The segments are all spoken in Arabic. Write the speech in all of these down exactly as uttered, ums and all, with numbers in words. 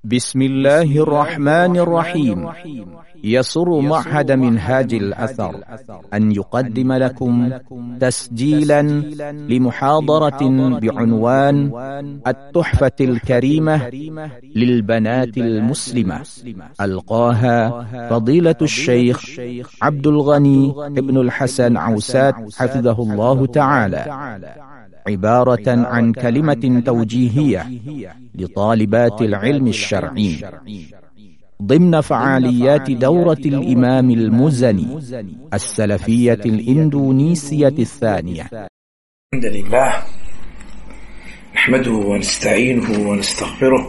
بسم الله الرحمن الرحيم. يسر معهد منهاج الأثر أن يقدم لكم تسجيلا لمحاضرة بعنوان التحفة الكريمة للبنات المسلمة، ألقاها فضيلة الشيخ عبد الغني ابن الحسن عوسات حفظه الله تعالى، عبارة عن كلمة توجيهية لطالبات العلم الشرعي ضمن فعاليات دورة الإمام المزني السلفية الإندونيسية الثانية. الحمد لله نحمده ونستعينه ونستغفره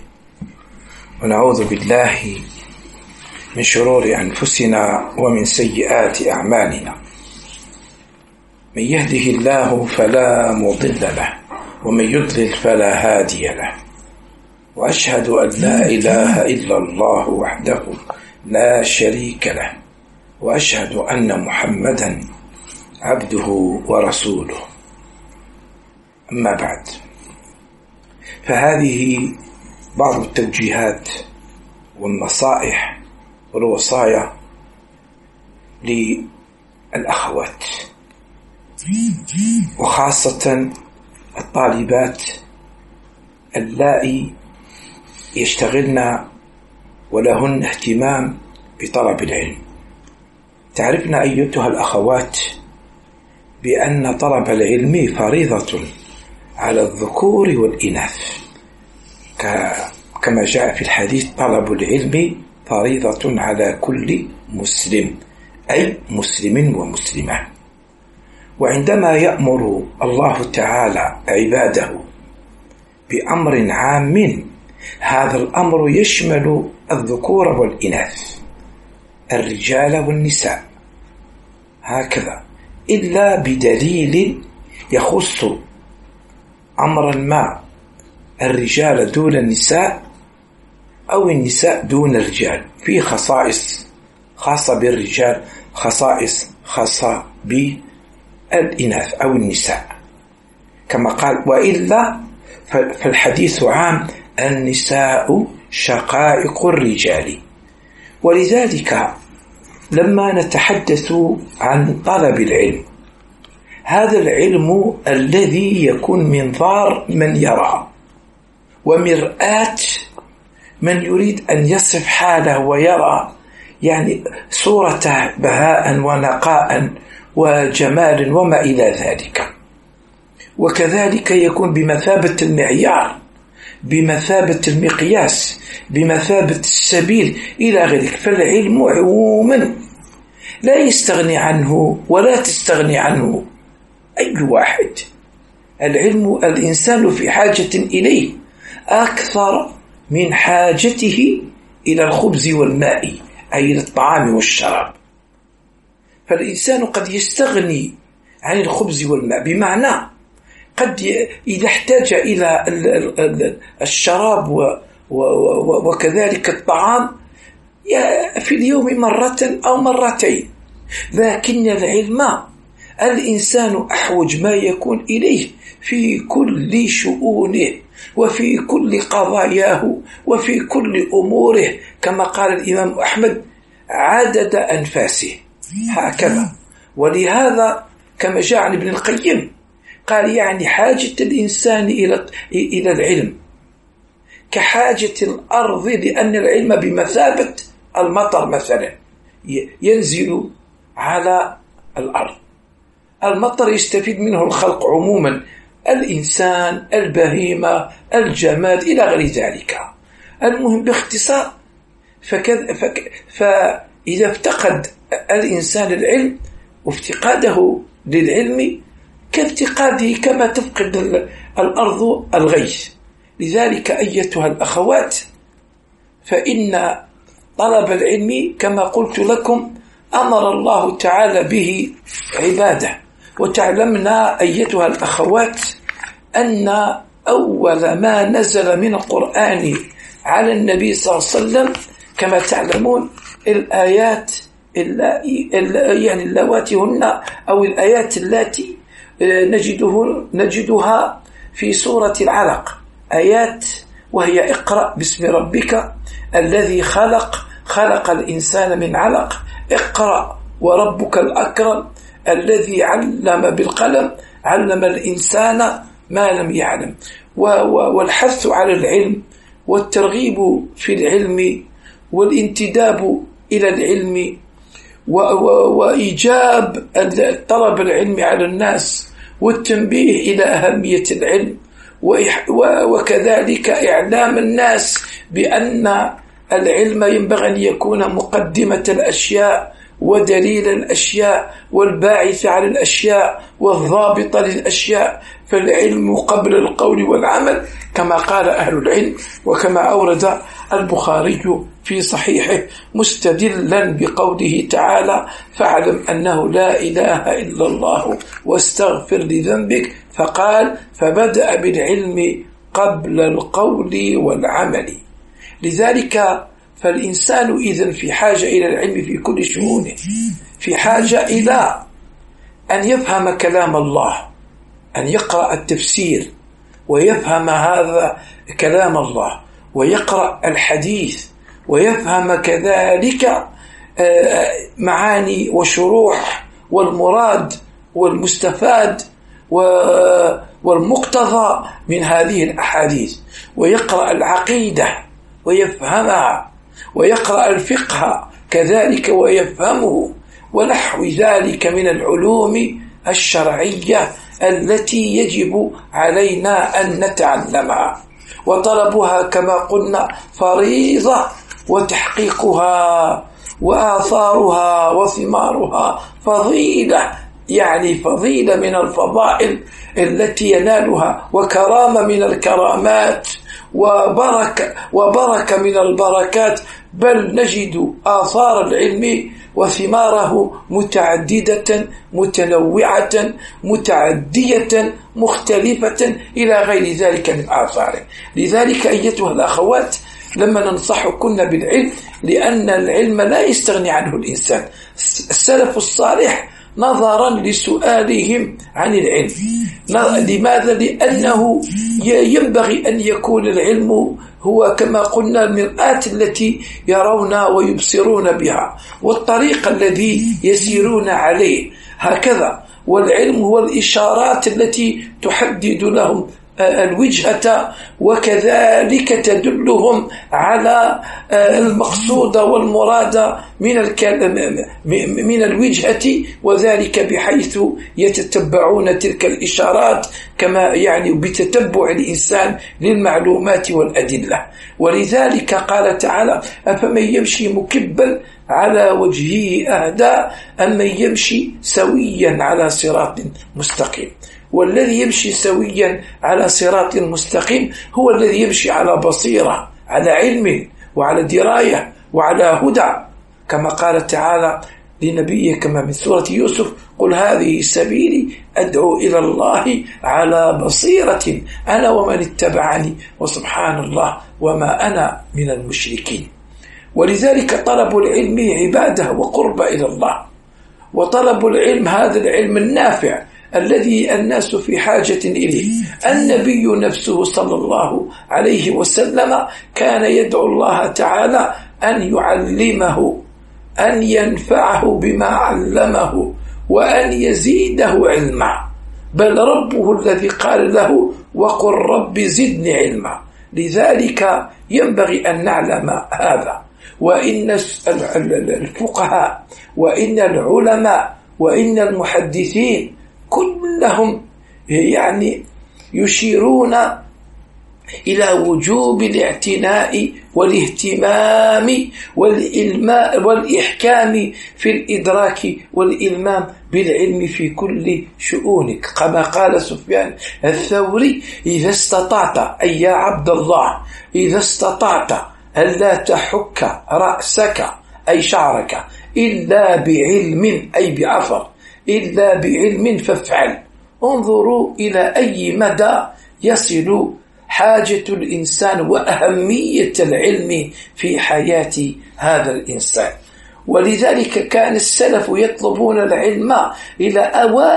ونعوذ بالله من شرور أنفسنا ومن سيئات أعمالنا. من يهده الله فلا مضل له ومن يضلل فلا هادي له، وأشهد أن لا إله إلا الله وحده لا شريك له، وأشهد أن محمدا عبده ورسوله. أما بعد، فهذه بعض التوجيهات والنصائح والوصايا للأخوات، وخاصة الطالبات اللائي يشتغلن ولهن اهتمام بطلب العلم. تعرفن أيتها الأخوات بأن طلب العلم فريضة على الذكور والإناث، كما جاء في الحديث: طلب العلم فريضة على كل مسلم، أي مسلم ومسلمة. وعندما يأمر الله تعالى عباده بأمر عام، هذا الأمر يشمل الذكور والإناث، الرجال والنساء، هكذا، إلا بدليل يخص أمرا ما الرجال دون النساء أو النساء دون الرجال، في خصائص خاصة بالرجال، خصائص خاصة بالإناث أو النساء، كما قال: وإلا فالحديث عام: النساء شقائق الرجال. ولذلك لما نتحدث عن طلب العلم، هذا العلم الذي يكون منظار من يرى ومرآة من يريد أن يصف حاله ويرى يعني صورته بهاء ونقاء وجمال وما إلى ذلك. وكذلك يكون بمثابة المعيار، بمثابة المقياس، بمثابة السبيل إلى غيرك. فالعلم عموما لا يستغني عنه ولا تستغني عنه أي واحد. العلم الإنسان في حاجة إليه أكثر من حاجته إلى الخبز والماء، أي إلى الطعام والشراب. فالإنسان قد يستغني عن الخبز والماء، بمعنى قد إذا احتاج إلى الشراب وكذلك الطعام في اليوم مرة أو مرتين، لكن العلم الإنسان أحوج ما يكون إليه في كل شؤونه وفي كل قضاياه وفي كل أموره، كما قال الإمام أحمد: عدد أنفاسه، هكذا. ولهذا كما جاء عن ابن القيم قال: يعني حاجة الإنسان إلى إلى العلم كحاجة الأرض، لأن العلم بمثابة المطر مثلا ينزل على الأرض. المطر يستفيد منه الخلق عموما، الإنسان، البهيمة، الجماد، إلى غير ذلك. المهم باختصار، فكذ فك فإذا افتقد الإنسان العلم، وافتقاده للعلم كافتقاده كما تفقد الأرض الغيث. لذلك أيتها الأخوات، فإن طلب العلم كما قلت لكم أمر الله تعالى به عباده. وتعلمنا أيتها الأخوات أن أول ما نزل من القرآن على النبي صلى الله عليه وسلم كما تعلمون الآيات يعني اللواتي هن أو الآيات التي نجده نجدها في سورة العلق، آيات وهي اقرأ باسم ربك الذي خلق خلق الإنسان من علق، اقرأ وربك الأكرم الذي علم بالقلم علم الإنسان ما لم يعلم. والحث على العلم والترغيب في العلم والانتداب إلى العلم وإيجاب طلب العلم على الناس والتنبيه إلى أهمية العلم، وكذلك إعلام الناس بأن العلم ينبغي أن يكون مقدمة الأشياء ودليل الأشياء والباعث على الأشياء والضابط للأشياء، فالعلم قبل القول والعمل كما قال أهل العلم، وكما أورد البخاري في صحيحه مستدلا بقوله تعالى: فاعلم أنه لا إله إلا الله واستغفر لذنبك، فقال: فبدأ بالعلم قبل القول والعمل. لذلك فالإنسان إذن في حاجة إلى العلم في كل شؤونه، في حاجة إلى أن يفهم كلام الله، أن يقرأ التفسير ويفهم هذا كلام الله، ويقرأ الحديث ويفهم كذلك معاني وشروح والمراد والمستفاد والمقتضى من هذه الأحاديث، ويقرأ العقيدة ويفهمها، ويقرأ الفقه كذلك ويفهمه، ونحو ذلك من العلوم الشرعية التي يجب علينا أن نتعلمها، وطلبها كما قلنا فريضة، وتحقيقها وآثارها وثمارها فضيلة، يعني فضيلة من الفضائل التي ينالها، وكرامة من الكرامات، وبركة وبركة من البركات، بل نجد آثار العلم وثماره متعددة متنوعة متعدية مختلفة إلى غير ذلك من آثاره. لذلك أيتها الأخوات لما ننصحكن بالعلم، لأن العلم لا يستغني عنه الإنسان. السلف الصالح نظرا لسؤالهم عن العلم، لماذا؟ لأنه ينبغي أن يكون العلم هو كما قلنا المرآة التي يرون ويبصرون بها، والطريق الذي يسيرون عليه هكذا، والعلم هو الإشارات التي تحدد لهم الوجهة، وكذلك تدلهم على المقصود والمراد من من الوجهة، وذلك بحيث يتتبعون تلك الإشارات كما يعني بتتبع الإنسان للمعلومات والأدلة. ولذلك قال تعالى: أفمن يمشي مكبا على وجهه أهدى أم من يمشي سويا على صراط مستقيم. والذي يمشي سويا على صراط مستقيم هو الذي يمشي على بصيرة، على علم وعلى دراية وعلى هدى، كما قال تعالى لنبيه كما من سورة يوسف: قل هذه سبيلي أدعو إلى الله على بصيرة أنا ومن اتبعني وسبحان الله وما أنا من المشركين. ولذلك طلب العلم عبادة وقرب إلى الله، وطلب العلم هذا العلم النافع الذي الناس في حاجة إليه. النبي نفسه صلى الله عليه وسلم كان يدعو الله تعالى أن يعلمه، أن ينفعه بما علمه، وأن يزيده علما، بل ربه الذي قال له: وقل رب زدني علما. لذلك ينبغي أن نعلم هذا، وإن الفقهاء وإن العلماء وإن المحدثين كلهم يعني يشيرون إلى وجوب الاعتناء والاهتمام والإلماء والإحكام في الإدراك والإلمام بالعلم في كل شؤونك، كما قال سفيان الثوري: إذا استطعت أي يا عبد الله إذا استطعت ألا تحك رأسك أي شعرك إلا بعلم أي بعفر إلا بعلم فافعل. انظروا إلى أي مدى يصل حاجة الإنسان وأهمية العلم في حياة هذا الإنسان. ولذلك كان السلف يطلبون العلم إلى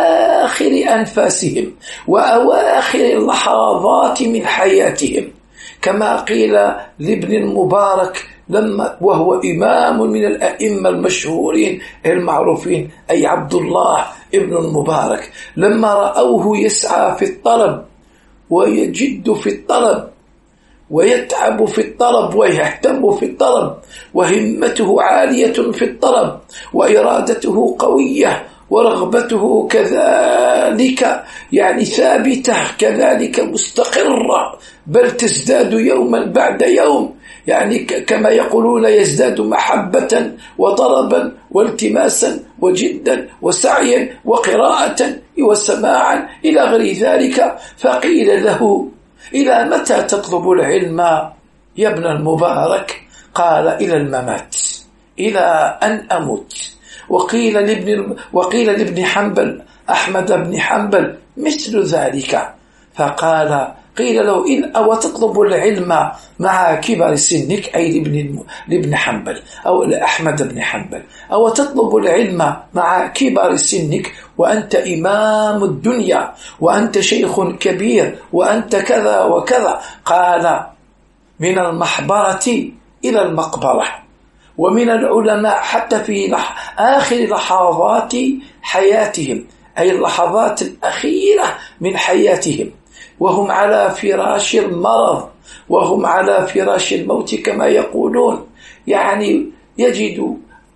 أواخر أنفاسهم وأواخر اللحظات من حياتهم، كما قيل لابن المبارك لما وهو إمام من الأئمة المشهورين المعروفين، أي عبد الله ابن المبارك، لما رأوه يسعى في الطلب ويجد في الطلب ويتعب في الطلب ويهتم في الطلب وهمته عالية في الطلب وإرادته قوية ورغبته كذلك يعني ثابتة كذلك مستقرة، بل تزداد يوما بعد يوم، يعني كما يقولون يزداد محبة وطلبا والتماسا وجدا وسعيا وقراءة وسماعا إلى غير ذلك. فقيل له: إلى متى تطلب العلم يا ابن المبارك؟ قال: إلى الممات، إلى أن أموت. وقيل لابن وقيل لابن حنبل أحمد بن حنبل مثل ذلك، فقال قيل له: إن أو تطلب العلم مع كبر سنك، أي لابن لابن حنبل أو لأحمد بن حنبل، أو تطلب العلم مع كبر سنك وأنت إمام الدنيا وأنت شيخ كبير وأنت كذا وكذا؟ قال: من المحبرة إلى المقبرة، ومن العلماء حتى في لح آخر لحظات حياتهم، أي اللحظات الأخيرة من حياتهم، وهم على فراش المرض وهم على فراش الموت كما يقولون، يعني يجد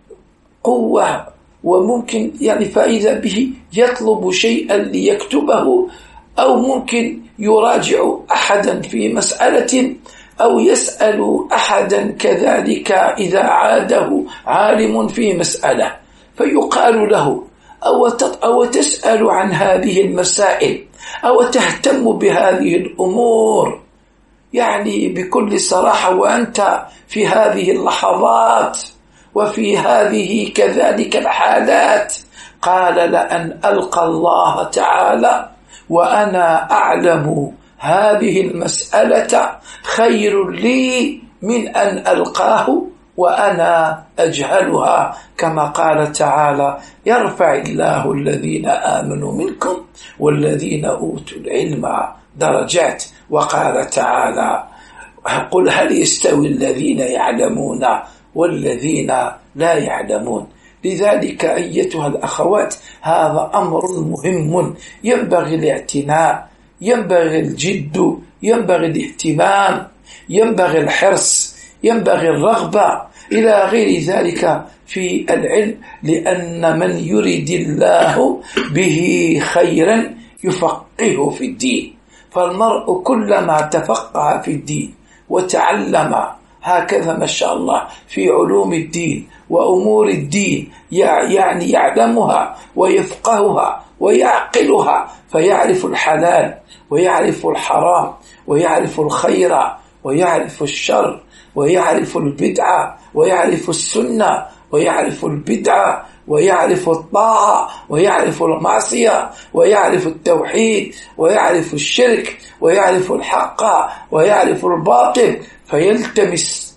قوة وممكن يعني فإذا به يطلب شيئا ليكتبه، أو ممكن يراجع أحدا في مسألة، أو يسأل أحدا كذلك إذا عاده عالم في مسألة، فيقال له: أو تسأل عن هذه المسائل، أو تهتم بهذه الأمور، يعني بكل صراحة وأنت في هذه اللحظات وفي هذه كذلك الحالات. قال: لأن ألقى الله تعالى وأنا أعلم هذه المسألة خير لي من أن ألقاه وأنا أجهلها، كما قال تعالى: يرفع الله الذين آمنوا منكم والذين أوتوا العلم درجات. وقال تعالى: قل هل يستوي الذين يعلمون والذين لا يعلمون. لذلك أيتها الأخوات هذا أمر مهم، ينبغي الاعتناء، ينبغي الجد، ينبغي الاهتمام، ينبغي الحرص، ينبغي الرغبة إلى غير ذلك في العلم، لأن من يريد الله به خيرا يفقهه في الدين. فالمرء كلما تفقه في الدين وتعلم هكذا ما شاء الله في علوم الدين وأمور الدين، يعني يعلمها ويفقهها ويعقلها، فيعرف الحلال ويعرف الحرام ويعرف الخير ويعرف الشر ويعرف البدعة ويعرف السنة ويعرف البدعة ويعرف الطاعة ويعرف المعصية ويعرف التوحيد ويعرف الشرك ويعرف الحق ويعرف الباطل، فيلتمس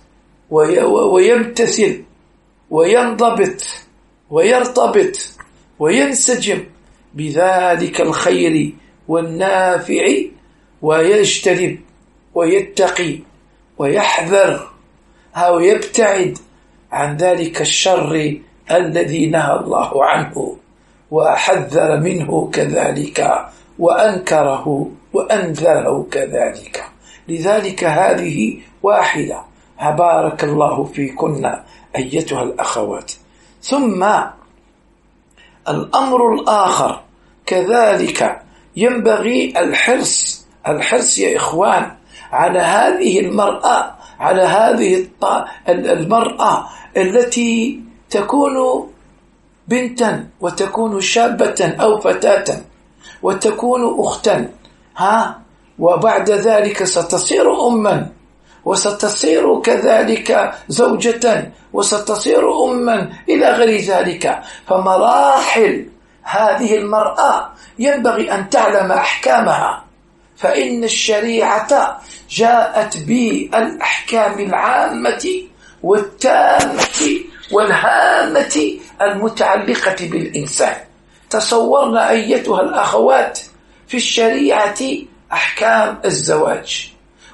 ويمتثل وينضبط ويرتبط وينسجم بذلك الخير والنافع، ويجتنب ويتقي ويحذر أو يبتعد عن ذلك الشر الذي نهى الله عنه وحذر منه كذلك وأنكره وأنذره كذلك. لذلك هذه واحدة. بارك الله فيكن أيتها الأخوات. ثم الأمر الآخر كذلك ينبغي الحرص الحرص يا إخوان على هذه المرأة على هذه المرأة التي تكون بنتا وتكون شابة أو فتاة وتكون أختا، ها وبعد ذلك ستصير أما وستصير كذلك زوجة وستصير أما إلى غير ذلك. فمراحل هذه المرأة ينبغي أن تعلم أحكامها، فإن الشريعة جاءت بالأحكام العامة والتامة والهامة المتعلقة بالإنسان. تصورنا أيتها الأخوات في الشريعة أحكام الزواج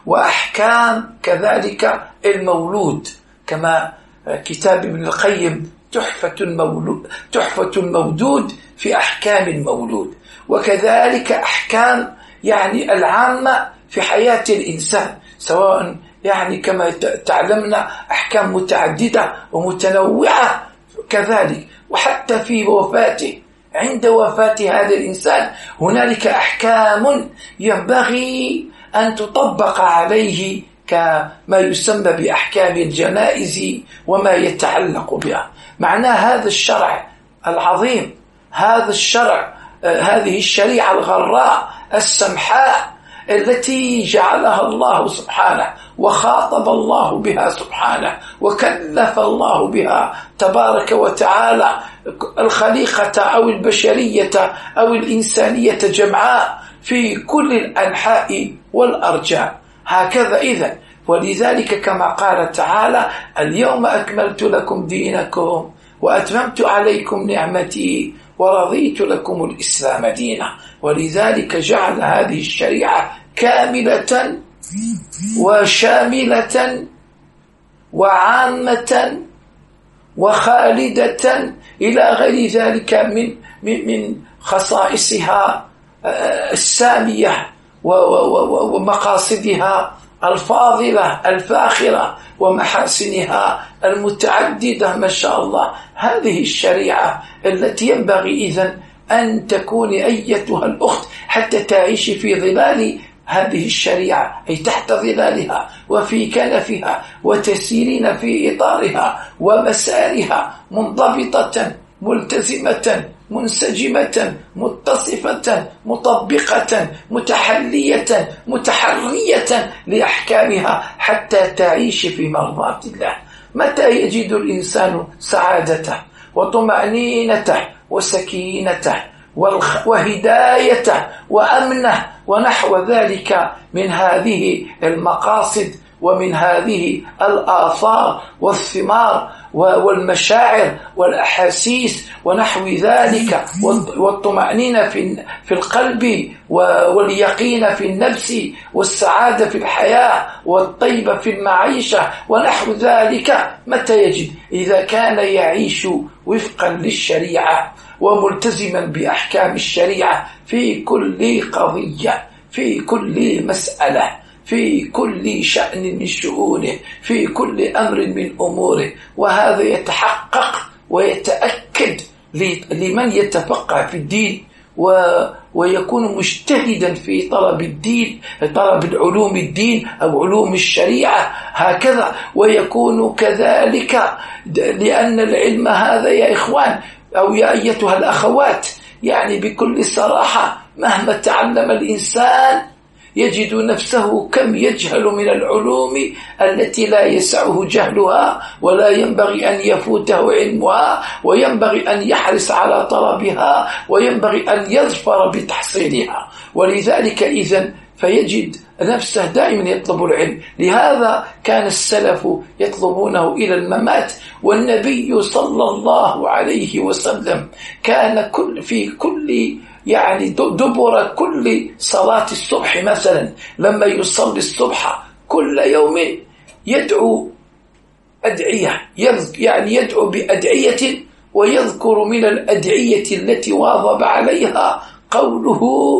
وأحكام كذلك المولود، كما كتاب ابن القيم تحفة المولود, تحفة المودود في أحكام المولود، وكذلك أحكام يعني العامة في حياة الإنسان، سواء يعني كما تعلمنا أحكام متعددة ومتنوعة كذلك، وحتى في وفاته عند وفاة هذا الإنسان هنالك أحكام ينبغي أن تطبق عليه كما يسمى بأحكام الجنائز وما يتعلق بها. معنى هذا الشرع العظيم، هذا الشرع هذه الشريعة الغراء السمحاء التي جعلها الله سبحانه وخاطب الله بها سبحانه وكلف الله بها تبارك وتعالى الخليقة أو البشرية أو الإنسانية جمعاء في كل الأنحاء والأرجاء. هكذا إذن، ولذلك كما قال تعالى: اليوم أكملت لكم دينكم وأتممت عليكم نعمتي ورضيت لكم الإسلام دينا. ولذلك جعل هذه الشريعة كاملة وشاملة وعامة وخالدة إلى غير ذلك من من خصائصها السامية ومقاصدها الفاضلة الفاخرة ومحاسنها المتعددة ما شاء الله. هذه الشريعة التي ينبغي إذن أن تكون أيتها الأخت حتى تعيش في ظلال هذه الشريعة، أي تحت ظلالها وفي كنفها وتسيرين في إطارها ومسارها منضبطة ملتزمة منسجمة متصفة مطبقة متحلية متحرية لأحكامها حتى تعيش في مرضاة الله. متى يجد الإنسان سعادته وطمأنينته وسكينته وهدايته وأمنه ونحو ذلك من هذه المقاصد ومن هذه الآثار والثمار والمشاعر والأحاسيس ونحو ذلك، والطمأنينة في القلب واليقين في النفس والسعادة في الحياة والطيبة في المعيشة ونحو ذلك. متى يجد؟ إذا كان يعيش وفقا للشريعة وملتزما بأحكام الشريعة في كل قضية، في كل مسألة، في كل شأن من شؤونه، في كل أمر من أموره. وهذا يتحقق ويتأكد لمن يتفقه في الدين ويكون مجتهدا في طلب الدين، طلب العلوم الدين أو علوم الشريعة هكذا. ويكون كذلك لأن العلم هذا يا إخوان أو يا أيتها الأخوات يعني بكل صراحة مهما تعلم الإنسان يجد نفسه كم يجهل من العلوم التي لا يسعه جهلها ولا ينبغي أن يفوته علمها، وينبغي أن يحرص على طلبها وينبغي أن يظفر بتحصيلها. ولذلك إذن فيجد نفسه دائما يطلب العلم. لهذا كان السلف يطلبونه إلى الممات، والنبي صلى الله عليه وسلم كان كل في كل يعني دبر كل صلاة الصبح مثلا لما يصلي الصبح كل يوم يدعو أدعية، يعني يدعو بأدعية، ويذكر من الأدعية التي واظب عليها قوله: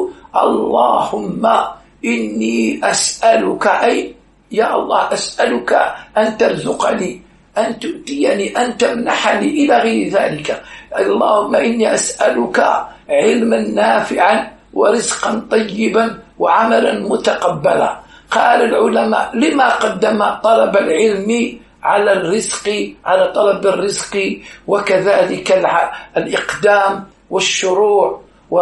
اللهم إني أسألك، أي يا الله أسألك أن ترزقني، أن تؤتيني، أن تمنحني إلى غير ذلك. اللهم إني أسألك علما نافعا ورزقا طيبا وعملا متقبلا. قال العلماء: لما قدم طلب العلم على الرزق، على طلب الرزق، وكذلك الإقدام والشروع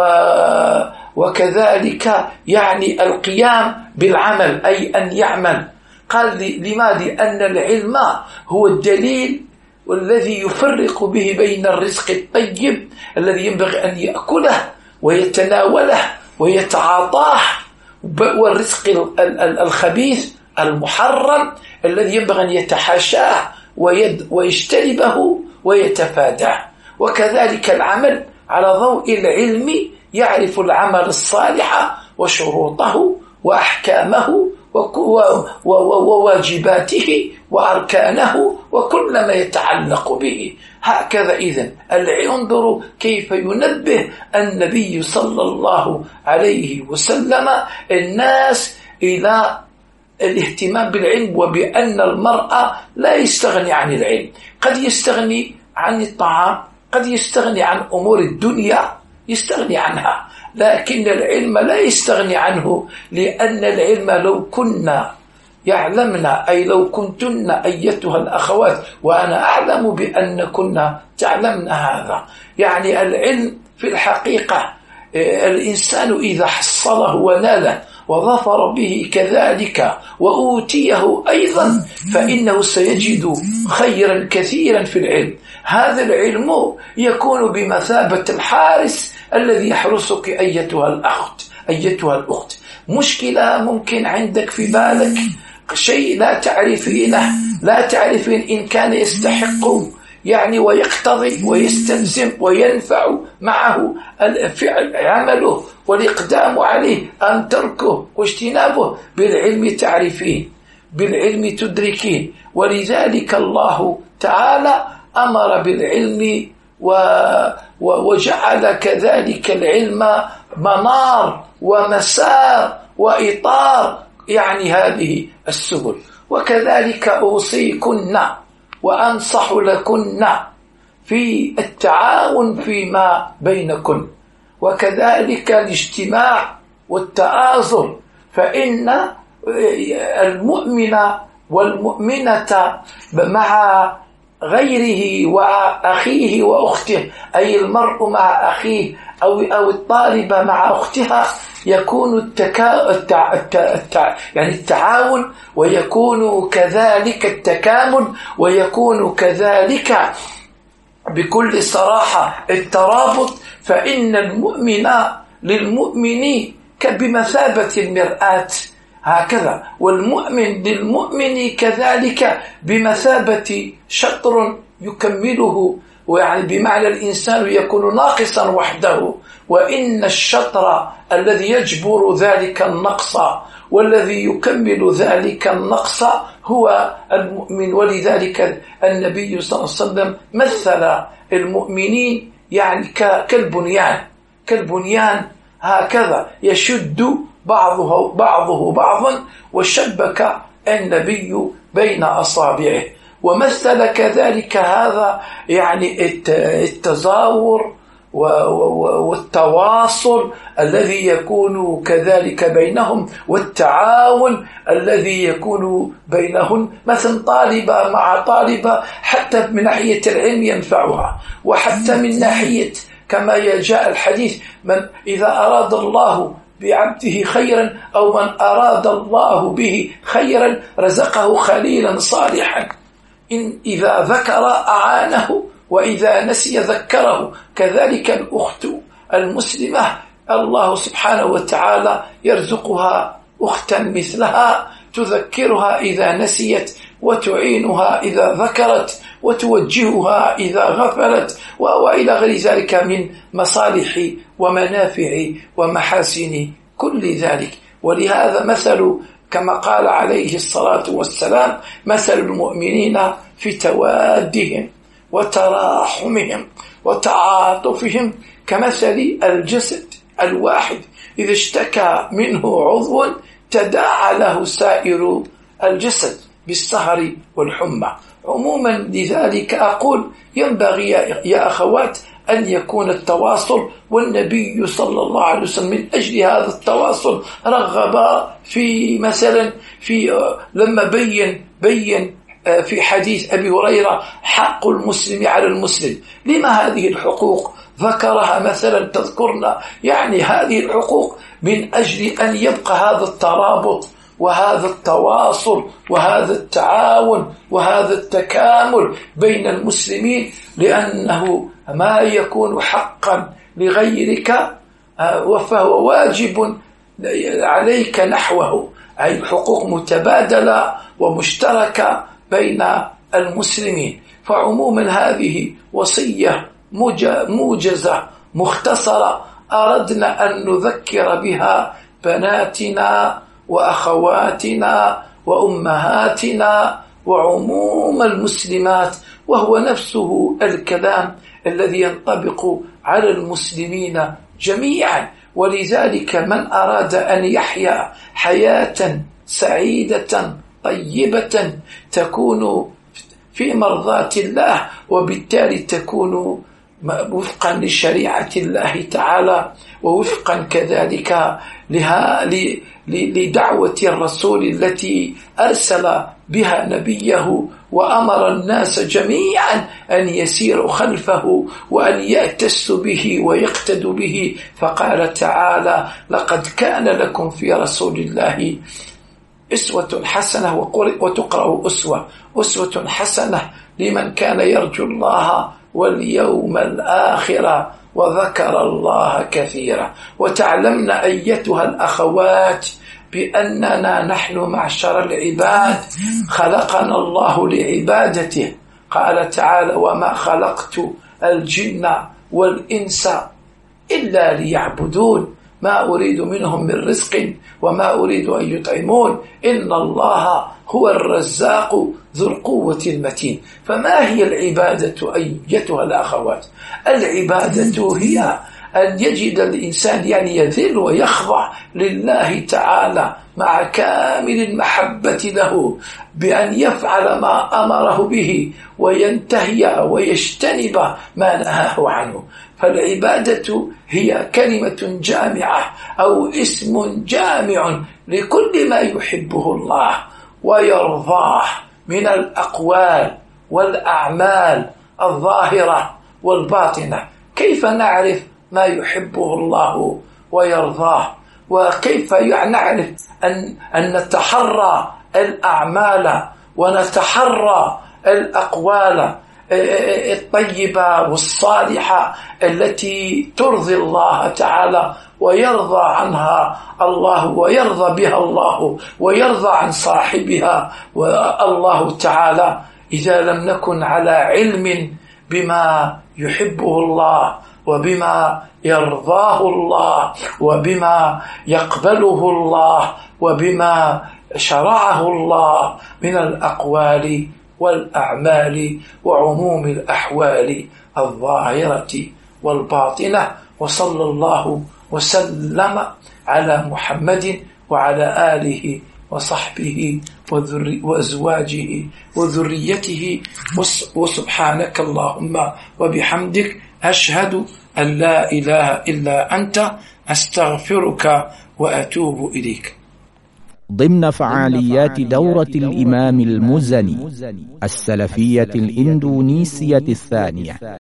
وكذلك يعني القيام بالعمل، أي أن يعمل. قال: لماذا؟ لأن العلم هو الدليل والذي يفرق به بين الرزق الطيب الذي ينبغي أن يأكله ويتناوله ويتعاطاه، والرزق الخبيث المحرم الذي ينبغي أن يتحاشاه ويجتنبه ويتفاداه. وكذلك العمل على ضوء العلم يعرف العمل الصالح وشروطه وأحكامه وواجباته وأركانه وكل ما يتعلق به. هكذا إذن انظروا كيف ينبه النبي صلى الله عليه وسلم الناس إلى الاهتمام بالعلم، وبأن المرأة لا يستغني عن العلم. قد يستغني عن الطعام، قد يستغني عن أمور الدنيا، يستغني عنها، لكن العلم لا يستغني عنه، لأن العلم لو كنا يعلمنا، أي لو كنتن أيتها الأخوات، وأنا أعلم بأن كنا تعلمن هذا، يعني العلم في الحقيقة الإنسان إذا حصله وناله وظفر به كذلك وأوتيه أيضا فإنه سيجد خيرا كثيرا في العلم. هذا العلم يكون بمثابة الحارس الذي يحرسك أيتها الأخت أيتها الأخت. مشكلة ممكن عندك في بالك شيء لا تعرفينه، لا تعرفين إن كان يستحق يعني ويقتضي ويستلزم وينفع معه الفعل عمله والإقدام عليه أن تركه واجتنابه. بالعلم تعرفين، بالعلم تدركين، ولذلك الله تعالى أمر بالعلم وجعل كذلك العلم منار ومسار وإطار يعني هذه السبل. وكذلك أوصيكن وأنصح لكن في التعاون فيما بينكن، وكذلك الاجتماع والتآزر، فإن المؤمن والمؤمنة مع غيره وأخيه وأخته، أي المرء مع أخيه أو أو الطالبة مع أختها، يكون التكا... التع... التع... التع... يعني التعاون، ويكون كذلك التكامل، ويكون كذلك بكل صراحة الترابط. فإن المؤمن للمؤمن بمثابة المرآة هكذا، والمؤمن للمؤمن كذلك بمثابة شطر يكمله، ويعني بمعنى الإنسان يكون ناقصا وحده، وإن الشطر الذي يجبر ذلك النقص والذي يكمل ذلك النقص هو المؤمن. ولذلك النبي صلى الله عليه وسلم مثل المؤمنين يعني كالبنيان، كالبنيان هكذا يشد بعضه بعضه بعضا، وشبك النبي بين أصابعه. ومثل كذلك هذا يعني التزاور والتواصل الذي يكون كذلك بينهم، والتعاون الذي يكون بينهم، مثل طالبة مع طالبة، حتى من ناحية العلم ينفعها، وحتى من ناحية كما جاء الحديث من إذا أراد الله بعبده خيرا أو من أراد الله به خيرا رزقه خليلا صالحا، إن إذا ذكر أعانه وإذا نسي ذكره. كذلك الأخت المسلمة الله سبحانه وتعالى يرزقها أختا مثلها تذكرها إذا نسيت، وتعينها إذا ذكرت، وتوجهها إذا غفلت، وإلى غير ذلك من مصالح ومنافع ومحاسن كل ذلك. ولهذا مثل كما قال عليه الصلاة والسلام مثل المؤمنين في توادهم وتراحمهم وتعاطفهم كمثل الجسد الواحد إذا اشتكى منه عضو تداعى له سائر الجسد بالسهر والحمى. عموما لذلك أقول ينبغي يا أخوات أن يكون التواصل، والنبي صلى الله عليه وسلم من أجل هذا التواصل رغب في مثلا في لما بين بين في حديث أبي هريرة حق المسلم على المسلم. لما هذه الحقوق ذكرها مثلا تذكرنا؟ يعني هذه الحقوق من أجل أن يبقى هذا الترابط وهذا التواصل وهذا التعاون وهذا التكامل بين المسلمين، لأنه ما يكون حقا لغيرك فهو واجب عليك نحوه، أي حقوق متبادلة ومشتركة بين المسلمين. فعموما هذه وصية موجزة مختصرة أردنا أن نذكر بها بناتنا وأخواتنا وأمهاتنا وعموم المسلمات، وهو نفسه الكلام الذي ينطبق على المسلمين جميعا. ولذلك من أراد أن يحيا حياة سعيدة طيبة تكون في مرضاة الله، وبالتالي تكون وفقا لشريعة الله تعالى، ووفقا كذلك لها لدعوة الرسول التي أرسل بها نبيه، وأمر الناس جميعا أن يسيروا خلفه وأن يأتسوا به ويقتدوا به. فقال تعالى: لقد كان لكم في رسول الله أسوة حسنة، وتقرأ أسوة أسوة حسنة لمن كان يرجو الله واليوم الآخر وذكر الله كثيرا. وتعلمن أيتها الأخوات بأننا نحن معشر العباد خلقنا الله لعبادته. قال تعالى: وما خلقت الجن والإنس إلا ليعبدون ما أريد منهم من رزق وما أريد أن يطعمون إن الله هو الرزاق ذو القوة المتين. فما هي العبادة أيتها الأخوات؟ العبادة هي أن يجد الإنسان يعني يذل ويخضع لله تعالى مع كامل المحبة له، بأن يفعل ما أمره به وينتهي ويجتنب ما نهاه عنه. فالعبادة هي كلمة جامعة أو اسم جامع لكل ما يحبه الله ويرضاه من الأقوال والأعمال الظاهرة والباطنة. كيف نعرف ما يحبه الله ويرضاه؟ وكيف نعرف أن, أن نتحرى الأعمال ونتحرى الأقوال الطيبة والصالحة التي ترضي الله تعالى ويرضى عنها الله ويرضى بها الله ويرضى عن صاحبها والله تعالى؟ إذا لم نكن على علم بما يحبه الله وبما يرضاه الله وبما يقبله الله وبما شرعه الله من الأقوال والأعمال وعموم الأحوال الظاهرة والباطنة. وصلى الله وسلم على محمد وعلى آله وصحبه وأزواجه وذريته. وسبحانك اللهم وبحمدك أشهد أن لا إله إلا أنت أستغفرك وأتوب إليك. ضمن فعاليات دورة الإمام المزني السلفية الإندونيسية الثانية.